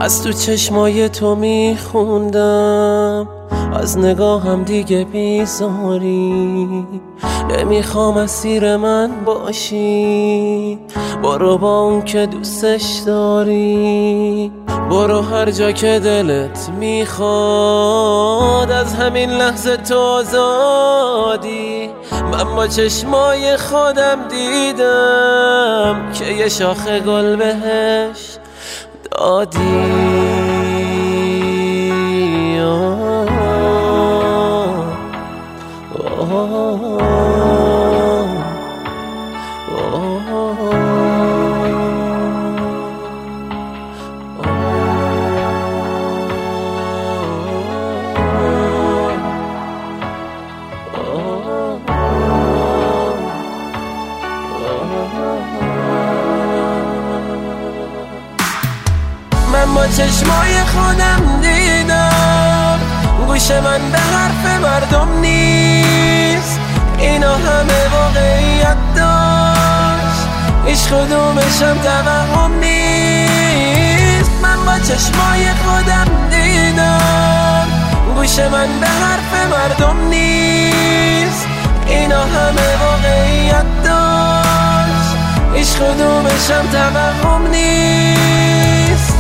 از تو چشمای تو میخوندم، از نگاهم دیگه بیزاری. نمیخوام اسیر من باشی، برو با اون که دوستش داری. برو هر جا که دلت میخواد، از همین لحظه تو آزادی. من با چشمای خودم دیدم که یه شاخه گل بهش دادی. من با چشمای خودم دیدم، گوش من به حرف مردم نیست. اینا همه واقعیت داشت، هیچ کدومشم توهم نیست. من با چشمای خودم دیدم، گوش من به حرف مردم نیست. اینا همه واقعیت داشت، هیچ کدومشم توهم نیست.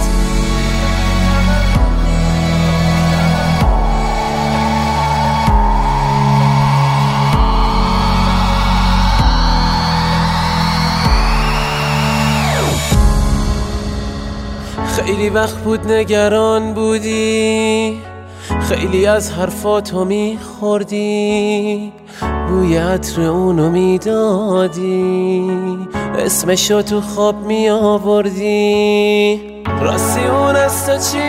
خیلی وقت بود نگران بودی، خیلی از حرفاتو میخوردی، بوی عطر اونو میدادی، اسمشو تو خواب میآوردی. راستی اون از تو چی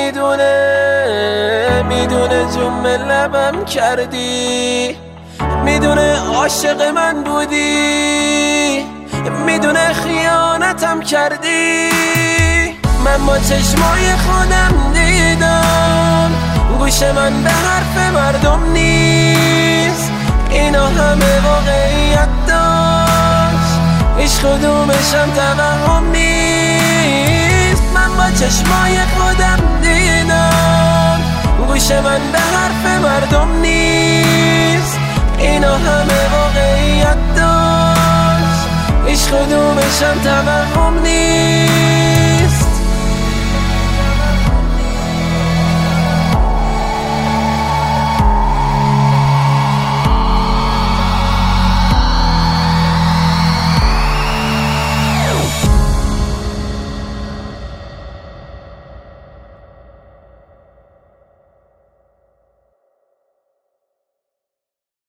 میدونه جمع لبم کردی، میدونه عاشق من بودی، میدونه خیانتم کردی. من با چشمای خودم دیدم، گوش من به حرف مردم نیست. اینا همه واقعیت داشت، هیچ کدومشم توهم نیست. من با چشمای خودم دیدم، گوش من به حرف مردم نیست. اینا همه واقعیت داشت، هیچ کدومشم توهم نیست.